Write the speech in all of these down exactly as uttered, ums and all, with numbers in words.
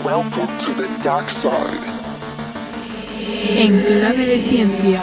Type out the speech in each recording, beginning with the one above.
Welcome to the dark side. En clave de ciencia.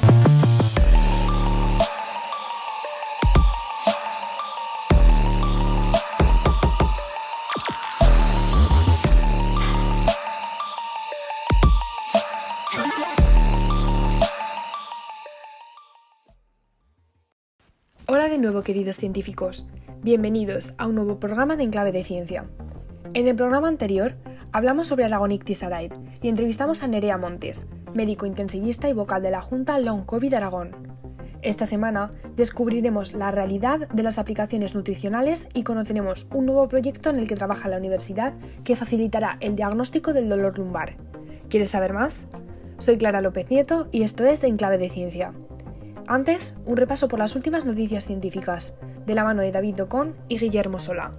Hola de nuevo, queridos científicos. Bienvenidos a un nuevo programa de En clave de ciencia. En el programa anterior hablamos sobre Aragón Ictiosauride y entrevistamos a Nerea Montes, médico intensivista y vocal de la Junta Long COVID Aragón. Esta semana descubriremos la realidad de las aplicaciones nutricionales y conoceremos un nuevo proyecto en el que trabaja la universidad que facilitará el diagnóstico del dolor lumbar. ¿Quieres saber más? Soy Clara López Nieto y esto es de En clave de ciencia. Antes, un repaso por las últimas noticias científicas, de la mano de David Docón y Guillermo Sola.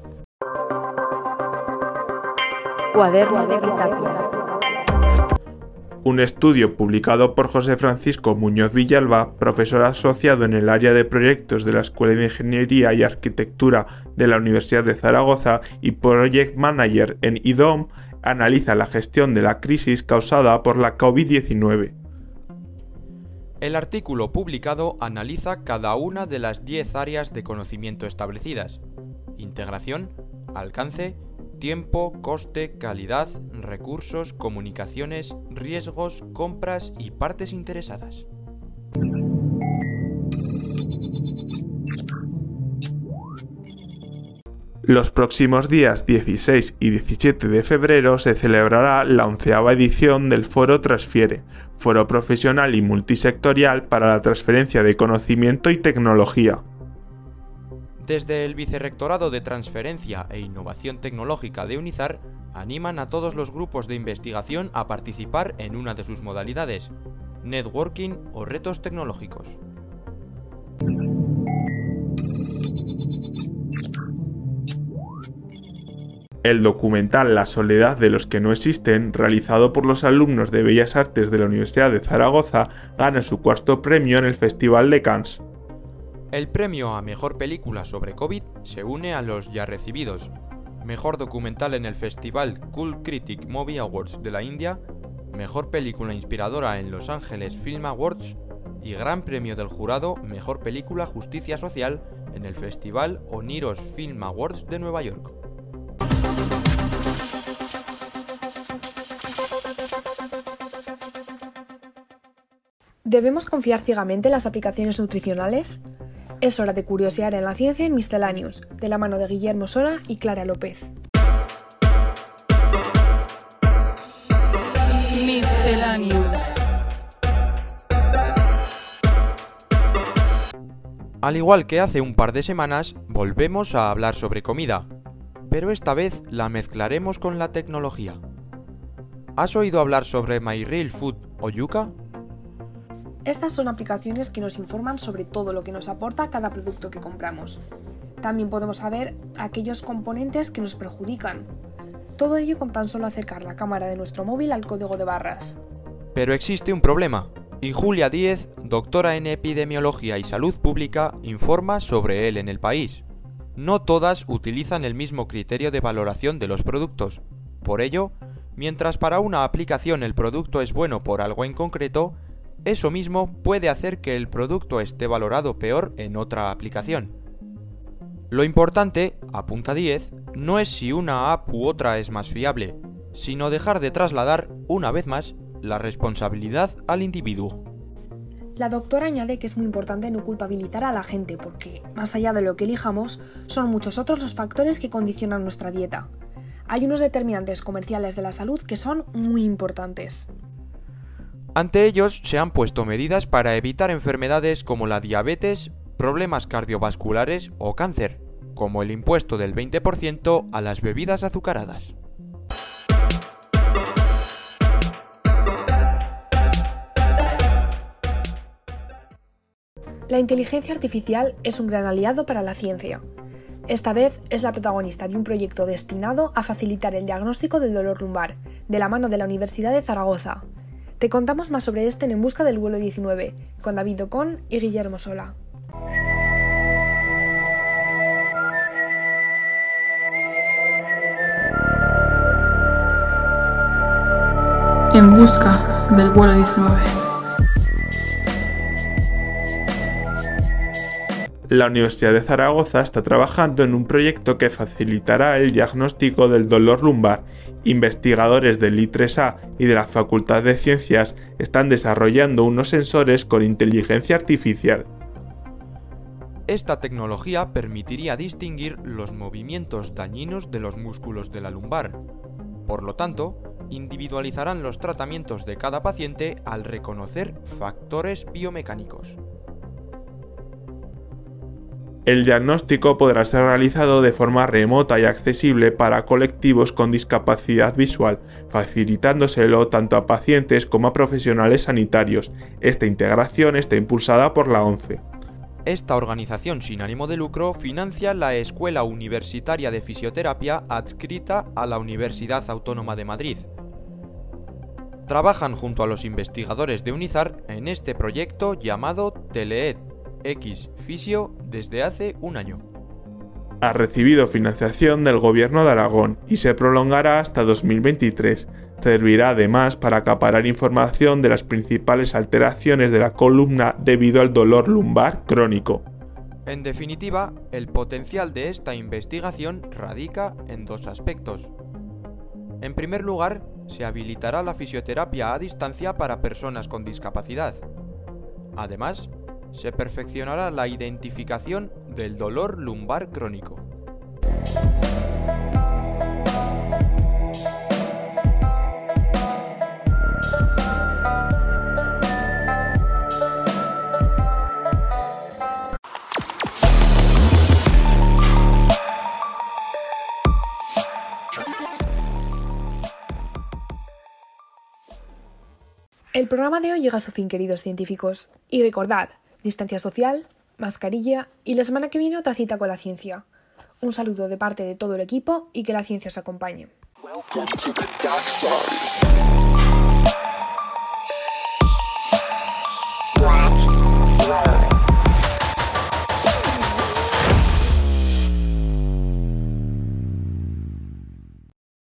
Cuaderno de bitácora. Un estudio publicado por José Francisco Muñoz Villalba, profesor asociado en el área de proyectos de la Escuela de Ingeniería y Arquitectura de la Universidad de Zaragoza y Project Manager en I D O M, analiza la gestión de la crisis causada por la COVID diecinueve. El artículo publicado analiza cada una de las diez áreas de conocimiento establecidas: integración, alcance, tiempo, coste, calidad, recursos, comunicaciones, riesgos, compras y partes interesadas. Los próximos días dieciséis y diecisiete de febrero se celebrará la onceava edición del Foro Transfiere, foro profesional y multisectorial para la transferencia de conocimiento y tecnología. Desde el Vicerrectorado de Transferencia e Innovación Tecnológica de UNIZAR, animan a todos los grupos de investigación a participar en una de sus modalidades: networking o retos tecnológicos. El documental La soledad de los que no existen, realizado por los alumnos de Bellas Artes de la Universidad de Zaragoza, gana su cuarto premio en el Festival de Cannes. El premio a Mejor Película sobre COVID se une a los ya recibidos: Mejor Documental en el Festival Cult Critic Movie Awards de la India, Mejor Película Inspiradora en Los Ángeles Film Awards y Gran Premio del Jurado Mejor Película Justicia Social en el Festival Oniros Film Awards de Nueva York. ¿Debemos confiar ciegamente en las aplicaciones nutricionales? Es hora de curiosear en la ciencia en Miscellaneous, de la mano de Guillermo Sola y Clara López. Miscellaneous. Al igual que hace un par de semanas, volvemos a hablar sobre comida, pero esta vez la mezclaremos con la tecnología. ¿Has oído hablar sobre MyRealFood o Yuka? Estas son aplicaciones que nos informan sobre todo lo que nos aporta cada producto que compramos. También podemos saber aquellos componentes que nos perjudican. Todo ello con tan solo acercar la cámara de nuestro móvil al código de barras. Pero existe un problema, y Julia Díez, doctora en Epidemiología y Salud Pública, informa sobre él en El País. No todas utilizan el mismo criterio de valoración de los productos. Por ello, mientras para una aplicación el producto es bueno por algo en concreto, eso mismo puede hacer que el producto esté valorado peor en otra aplicación. Lo importante, apunta Díez, no es si una app u otra es más fiable, sino dejar de trasladar, una vez más, la responsabilidad al individuo. La doctora añade que es muy importante no culpabilizar a la gente porque, más allá de lo que elijamos, son muchos otros los factores que condicionan nuestra dieta. Hay unos determinantes comerciales de la salud que son muy importantes. Ante ellos se han puesto medidas para evitar enfermedades como la diabetes, problemas cardiovasculares o cáncer, como el impuesto del veinte por ciento a las bebidas azucaradas. La inteligencia artificial es un gran aliado para la ciencia. Esta vez es la protagonista de un proyecto destinado a facilitar el diagnóstico del dolor lumbar, de la mano de la Universidad de Zaragoza. Te contamos más sobre este en En busca del vuelo diecinueve, con David Docón y Guillermo Sola. En busca del vuelo diecinueve. La Universidad de Zaragoza está trabajando en un proyecto que facilitará el diagnóstico del dolor lumbar. Investigadores del I tres A y de la Facultad de Ciencias están desarrollando unos sensores con inteligencia artificial. Esta tecnología permitiría distinguir los movimientos dañinos de los músculos de la lumbar. Por lo tanto, individualizarán los tratamientos de cada paciente al reconocer factores biomecánicos. El diagnóstico podrá ser realizado de forma remota y accesible para colectivos con discapacidad visual, facilitándoselo tanto a pacientes como a profesionales sanitarios. Esta integración está impulsada por la ONCE. Esta organización sin ánimo de lucro financia la Escuela Universitaria de Fisioterapia adscrita a la Universidad Autónoma de Madrid. Trabajan junto a los investigadores de UNIZAR en este proyecto llamado TeleEd X Fisio desde hace un año. Ha recibido financiación del Gobierno de Aragón y se prolongará hasta dos mil veintitrés. Servirá además para acaparar información de las principales alteraciones de la columna debido al dolor lumbar crónico. En definitiva, el potencial de esta investigación radica en dos aspectos. En primer lugar, se habilitará la fisioterapia a distancia para personas con discapacidad. Además, se perfeccionará la identificación del dolor lumbar crónico. El programa de hoy llega a su fin, queridos científicos. Y recordad, distancia social, mascarilla y la semana que viene otra cita con la ciencia. Un saludo de parte de todo el equipo y que la ciencia os acompañe. Welcome to the dark side.